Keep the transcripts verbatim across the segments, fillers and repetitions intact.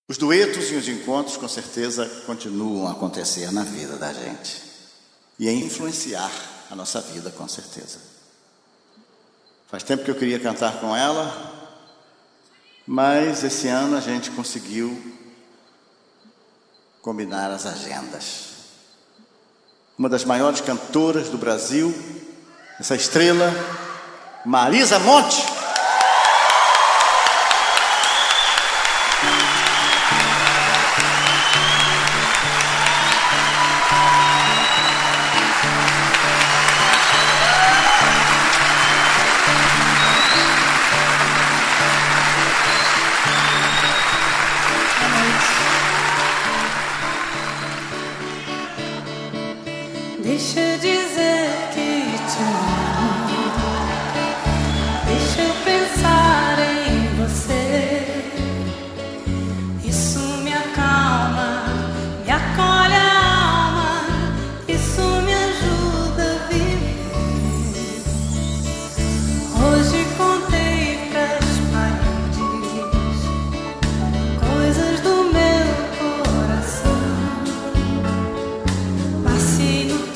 Os duetos e os encontros, com certeza, continuam a acontecer na vida da gente e a influenciar a nossa vida, com certeza. Faz tempo que eu queria cantar com ela, mas esse ano a gente conseguiu combinar as agendas. Uma das maiores cantoras do Brasil, essa estrela, Marisa Monte. Deixa eu dizer que te amo, deixa eu pensar em você. Isso me acalma, me acolhe a alma, isso me ajuda a viver. Hoje contei pras paredes coisas do meu coração. Passei no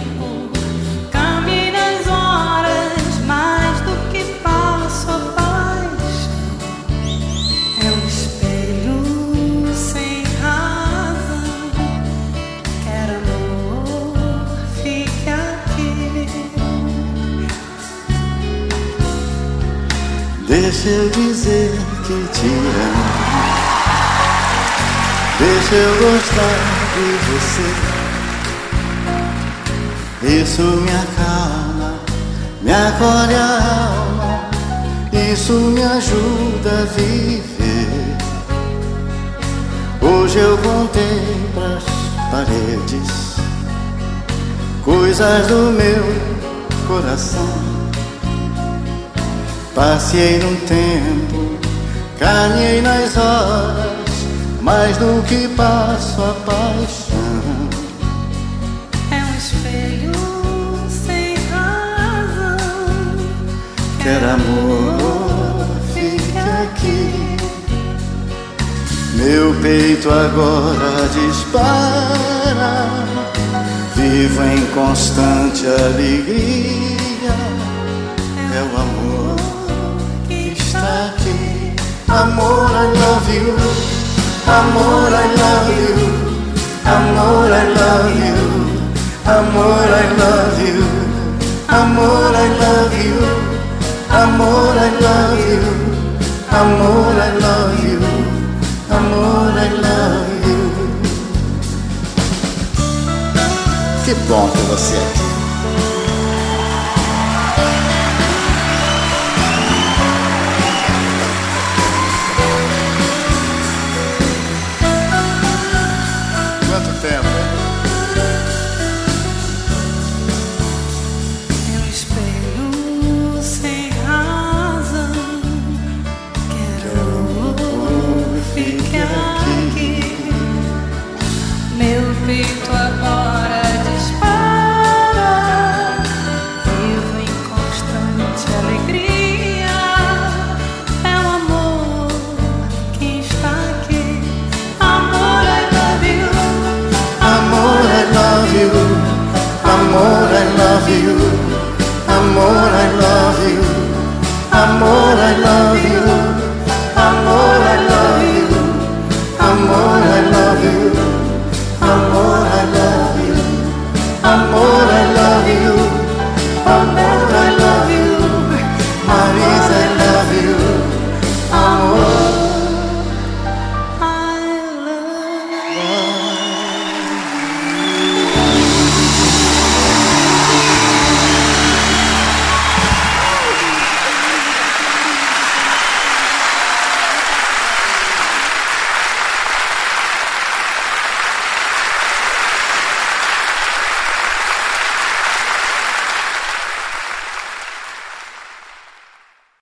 Deixa eu dizer que te amo, deixa eu gostar de você. Isso me acalma, me acolhe a alma, isso me ajuda a viver. Hoje eu contei pras paredes coisas do meu coração. Passei no tempo, caminhei nas horas, mais do que passo a paixão. É um espelho sem razão. Quero amor, fique aqui. Meu peito agora dispara, vivo em constante alegria. É o amor aqui. Amor, I love you. Amor, I love you. Amor, I love you. Amor, I love you. Amor, I love you. Amor, I love you. Amor, I love you. Amor, I love you. Que bom ter você aqui. Tempo. É um espelho sem razão. Quero amor, fique aqui. Meu peito agora dispara, vivo em constante alegria. É o amor que está aqui. Amor, I love you. Amor, I love you. Amor, I love you. Amor, I love you. Amor, I love you. Amor, I love you. Amor, I love you.